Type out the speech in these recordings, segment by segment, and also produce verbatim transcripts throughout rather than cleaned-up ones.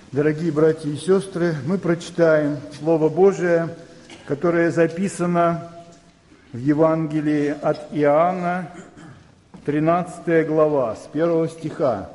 Дорогие братья и сестры, мы прочитаем Слово Божие, которое записано в Евангелии от Иоанна, тринадцатая глава, с первого стиха.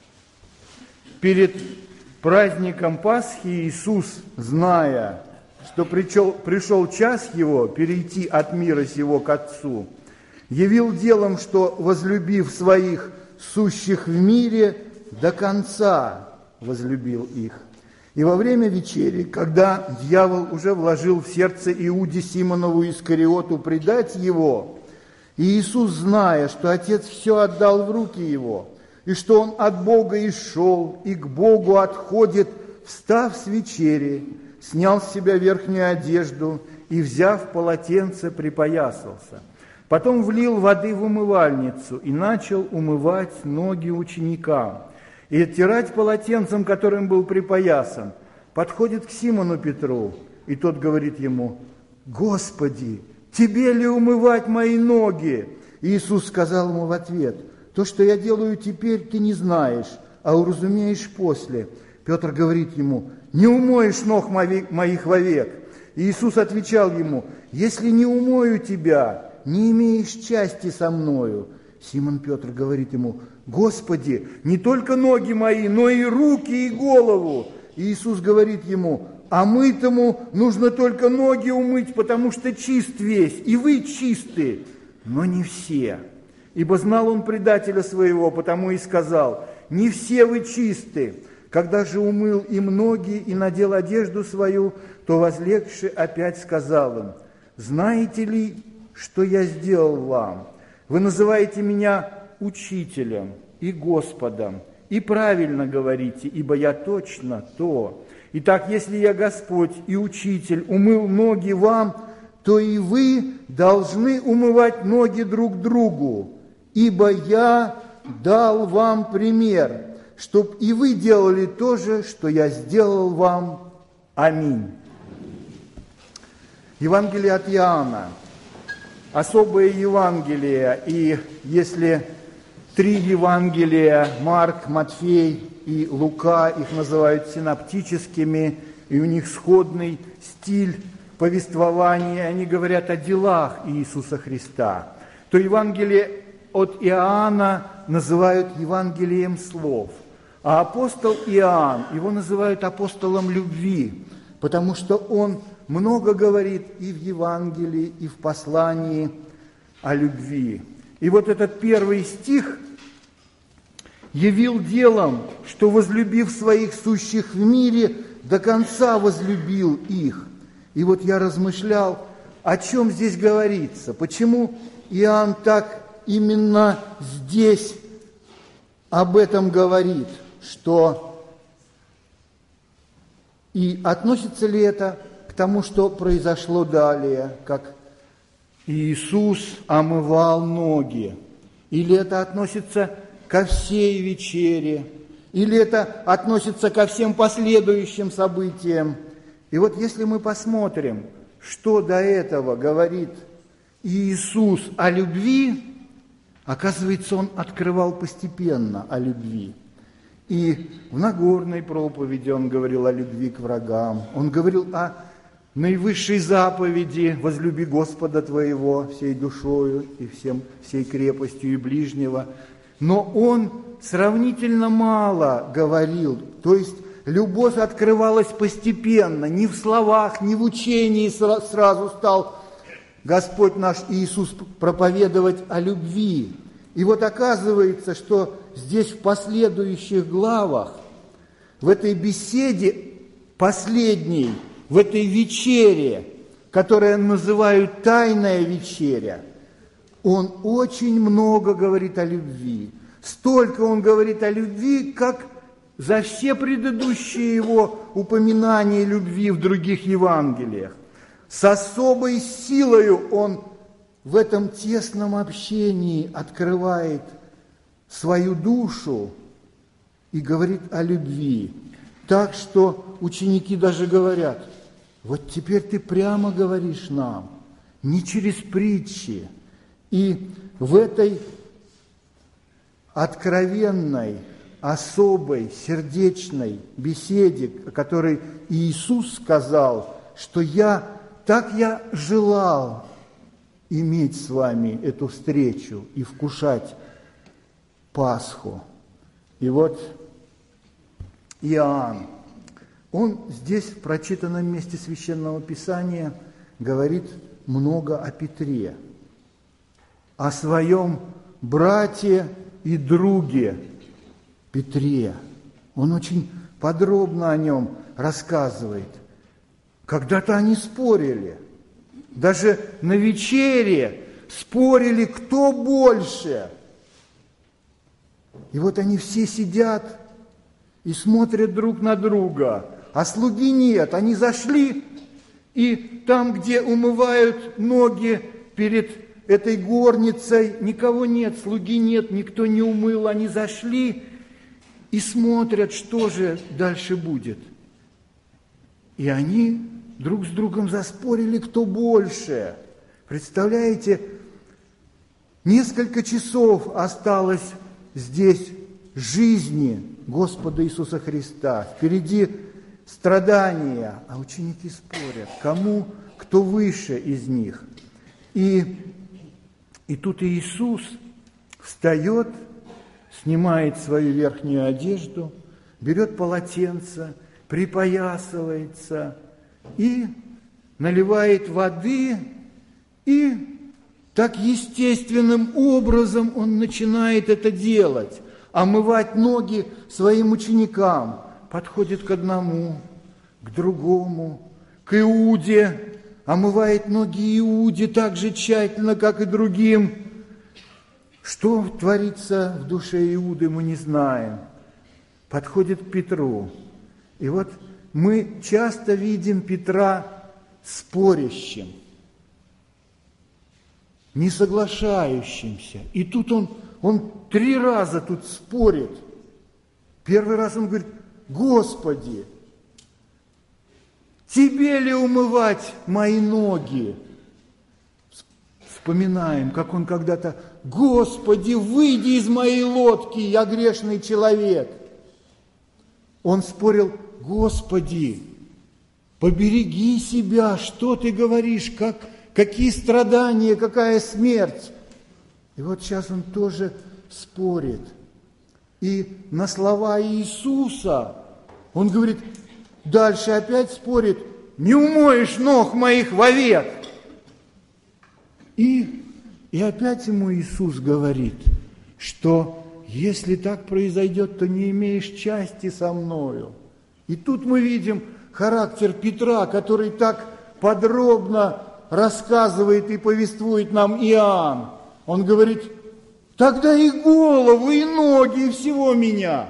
Перед праздником Пасхи Иисус, зная, что пришел, пришел час Его перейти от мира сего к Отцу, явил делом, что, возлюбив своих сущих в мире, до конца возлюбил их. И во время вечери, когда дьявол уже вложил в сердце Иуде Симонову Искариоту предать его, и Иисус, зная, что Отец все отдал в руки его, и что он от Бога и шел, и к Богу отходит, встав с вечери, снял с себя верхнюю одежду и, взяв полотенце, припоясался. Потом влил воды в умывальницу и начал умывать ноги ученикам. И оттирать полотенцем, которым был припоясан, подходит к Симону Петру, и тот говорит ему: «Господи, тебе ли умывать мои ноги?» И Иисус сказал ему в ответ: «То, что я делаю теперь, ты не знаешь, а уразумеешь после». Петр говорит ему: «Не умоешь ног моих вовек». И Иисус отвечал ему: «Если не умою тебя, не имеешь части со мною». Симон Петр говорит ему: «Господи, не только ноги мои, но и руки, и голову». И Иисус говорит ему: «А мытому нужно только ноги умыть, потому что чист весь, и вы чисты, но не все». Ибо знал он предателя своего, потому и сказал: «Не все вы чисты». Когда же умыл им ноги и надел одежду свою, то, возлегши, опять сказал им: «Знаете ли, что я сделал вам? Вы называете меня учителем и Господом, и правильно говорите, ибо я точно то. Итак, если я Господь и Учитель умыл ноги вам, то и вы должны умывать ноги друг другу, ибо я дал вам пример, чтоб и вы делали то же, что я сделал вам. Аминь». Евангелие от Иоанна. Особое Евангелие, и если три Евангелия, Марк, Матфей и Лука, их называют синоптическими, и у них сходный стиль повествования, они говорят о делах Иисуса Христа, то Евангелие от Иоанна называют Евангелием слов, а апостол Иоанн, его называют апостолом любви, потому что он много говорит и в Евангелии, и в послании о любви. И вот этот первый стих: «Явил делом, что, возлюбив своих сущих в мире, до конца возлюбил их». И вот я размышлял, о чем здесь говорится, почему Иоанн так именно здесь об этом говорит, что и относится ли это к тому, что произошло далее, как Иисус омывал ноги, или это относится ко всей вечере, или это относится ко всем последующим событиям. И вот если мы посмотрим, что до этого говорит Иисус о любви, оказывается, Он открывал постепенно о любви. И в Нагорной проповеди Он говорил о любви к врагам, Он говорил о наивысшей заповеди: «Возлюби Господа твоего всей душою и всем, всей крепостью и ближнего». Но Он сравнительно мало говорил, то есть любовь открывалась постепенно, не в словах, не в учении сразу стал Господь наш Иисус проповедовать о любви. И вот оказывается, что здесь в последующих главах, в этой беседе последней, в этой вечере, которую называют «тайная вечеря», он очень много говорит о любви. Столько он говорит о любви, как за все предыдущие его упоминания любви в других Евангелиях. С особой силою он в этом тесном общении открывает свою душу и говорит о любви. Так что ученики даже говорят: вот теперь ты прямо говоришь нам, не через притчи. И в этой откровенной, особой, сердечной беседе, о которой Иисус сказал, что я, так я желал иметь с вами эту встречу и вкушать Пасху. И вот Иоанн, он здесь в прочитанном месте Священного Писания говорит много о Петре, о своем брате и друге Петре. Он очень подробно о нем рассказывает. Когда-то они спорили, даже на вечере спорили, кто больше. И вот они все сидят и смотрят друг на друга, а слуги нет. Они зашли, и там, где умывают ноги перед этой горницей, никого нет, слуги нет, никто не умыл. Они зашли и смотрят, что же дальше будет. И они друг с другом заспорили, кто больше. Представляете, несколько часов осталось здесь жизни Господа Иисуса Христа. Впереди страдания, а ученики спорят, кому, кто выше из них. И, и тут Иисус встает, снимает свою верхнюю одежду, берет полотенце, припоясывается и наливает воды, и так естественным образом он начинает это делать, омывать ноги своим ученикам. Подходит к одному, к другому, к Иуде, омывает ноги Иуде так же тщательно, как и другим. Что творится в душе Иуды, мы не знаем. Подходит к Петру. И вот мы часто видим Петра спорящим, не соглашающимся. И тут он, он три раза тут спорит. Первый раз он говорит: Господи, тебе ли умывать мои ноги? Вспоминаем, как он когда-то: Господи, выйди из моей лодки, я грешный человек. Он спорил: Господи, побереги себя, что ты говоришь, как, какие страдания, какая смерть. И вот сейчас он тоже спорит. И на слова Иисуса он говорит, дальше опять спорит: не умоешь ног моих вовек. И, и опять ему Иисус говорит, что если так произойдет, то не имеешь части со мною. И тут мы видим характер Петра, который так подробно рассказывает и повествует нам Иоанн. Он говорит: тогда и голову, и ноги, и всего меня.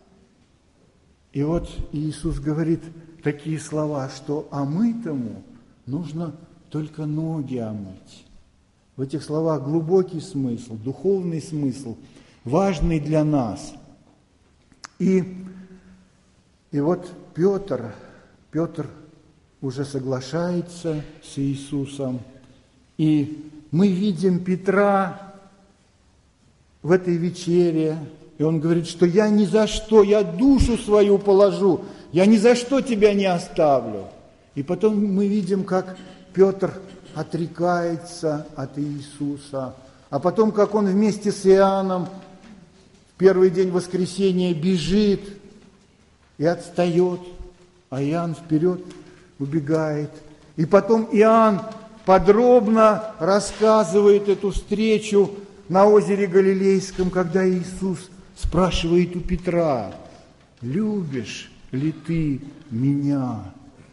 И вот Иисус говорит такие слова, что омытому нужно только ноги омыть. В этих словах глубокий смысл, духовный смысл, важный для нас. И, и вот Петр, Петр уже соглашается с Иисусом, и мы видим Петра в этой вечере, и он говорит, что я ни за что, я душу свою положу, я ни за что тебя не оставлю. И потом мы видим, как Петр отрекается от Иисуса, а потом, как он вместе с Иоанном в первый день воскресения бежит и отстает, а Иоанн вперед убегает. И потом Иоанн подробно рассказывает эту встречу на озере Галилейском, когда Иисус спрашивает у Петра: любишь ли ты меня?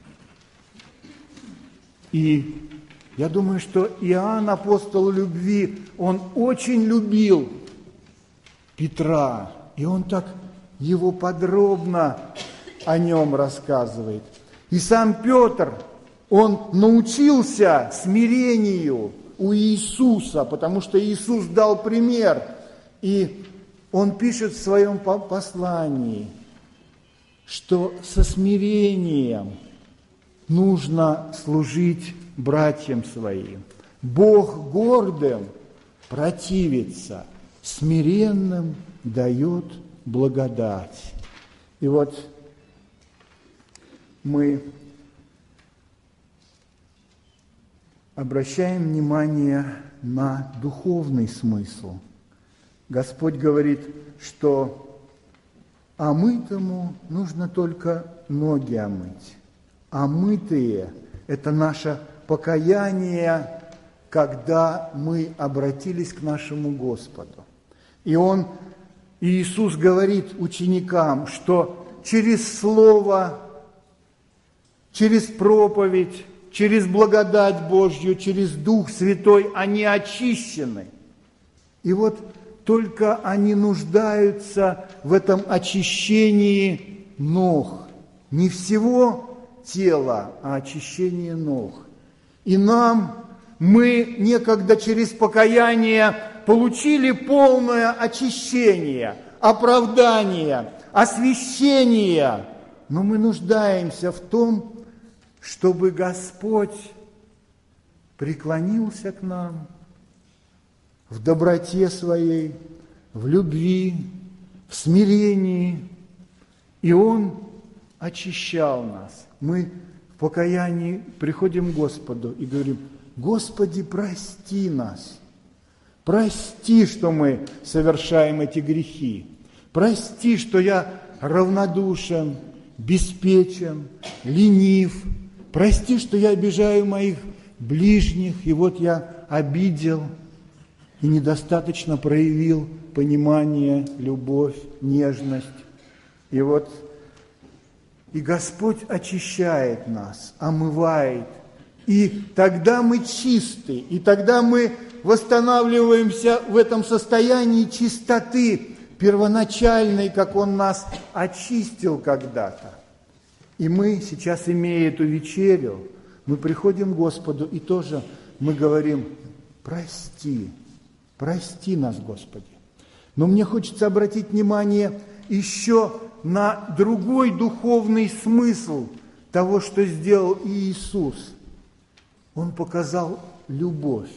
И я думаю, что Иоанн, апостол любви, он очень любил Петра, и он так его подробно о нем рассказывает. И сам Петр, он научился смирению у Иисуса, потому что Иисус дал пример. И он пишет в своем послании, что со смирением нужно служить братьям своим. Бог гордым противится, смиренным дает благодать. И вот мы обращаем внимание на духовный смысл. Господь говорит, что омытому нужно только ноги омыть. Омытые – это наше покаяние, когда мы обратились к нашему Господу. И Он, Иисус говорит ученикам, что через Слово, через проповедь, через благодать Божью, через Дух Святой они очищены. И вот только они нуждаются в этом очищении ног. Не всего тела, а очищение ног. И нам, мы некогда через покаяние получили полное очищение, оправдание, освящение. Но мы нуждаемся в том, чтобы Господь преклонился к нам в доброте Своей, в любви, в смирении, и Он очищал нас. Мы в покаянии приходим к Господу и говорим: Господи, прости нас, прости, что мы совершаем эти грехи, прости, что я равнодушен, беспечен, ленив, прости, что я обижаю моих ближних, и вот я обидел и недостаточно проявил понимание, любовь, нежность. И вот и Господь очищает нас, омывает, и тогда мы чисты, и тогда мы восстанавливаемся в этом состоянии чистоты первоначальной, как Он нас очистил когда-то. И мы сейчас, имея эту вечерю, мы приходим к Господу, и тоже мы говорим: прости, прости нас, Господи. Но мне хочется обратить внимание еще на другой духовный смысл того, что сделал Иисус. Он показал любовь.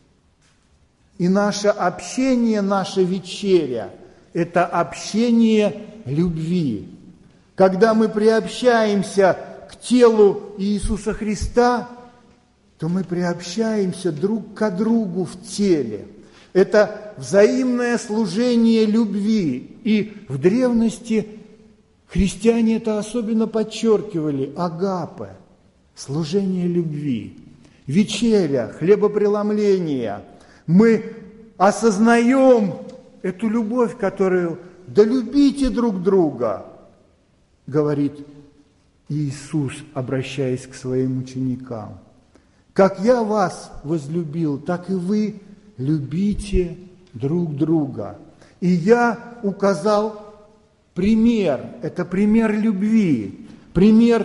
И наше общение, наша вечеря – это общение любви. Когда мы приобщаемся к телу Иисуса Христа, то мы приобщаемся друг к другу в теле. Это взаимное служение любви. И в древности христиане это особенно подчеркивали: агапе, служение любви. Вечеря, хлебопреломление. Мы осознаем эту любовь, которую «да любите друг друга», говорит Иисус, обращаясь к своим ученикам. «Как я вас возлюбил, так и вы любите друг друга». И я указал пример, это пример любви, пример,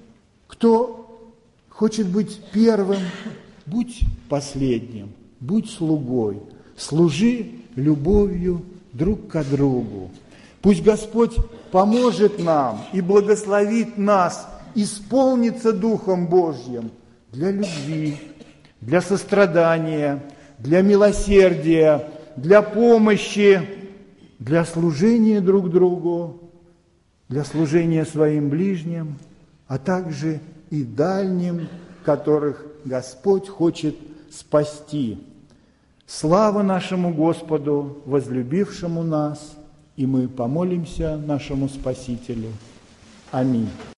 кто хочет быть первым, будь последним, будь слугой, служи любовью друг к другу. Пусть Господь поможет нам и благословит нас исполниться Духом Божьим для любви, для сострадания, для милосердия, для помощи, для служения друг другу, для служения своим ближним, а также и дальним, которых Господь хочет спасти. Слава нашему Господу, возлюбившему нас, и мы помолимся нашему Спасителю. Аминь.